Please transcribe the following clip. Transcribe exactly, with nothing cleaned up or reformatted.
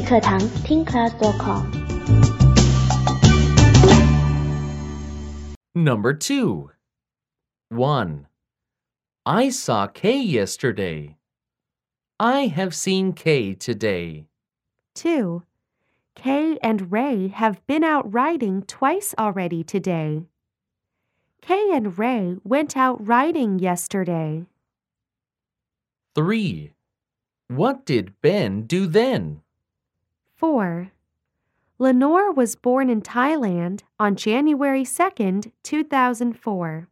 语课堂听 class dot com。 Number two. one. I saw Kay yesterday. I have seen Kay today. two. Kay and Ray have been out riding twice already today. Kay and Ray went out riding yesterday. three. What did Ben do then? four. Lenore was born in Thailand on January second, two thousand four.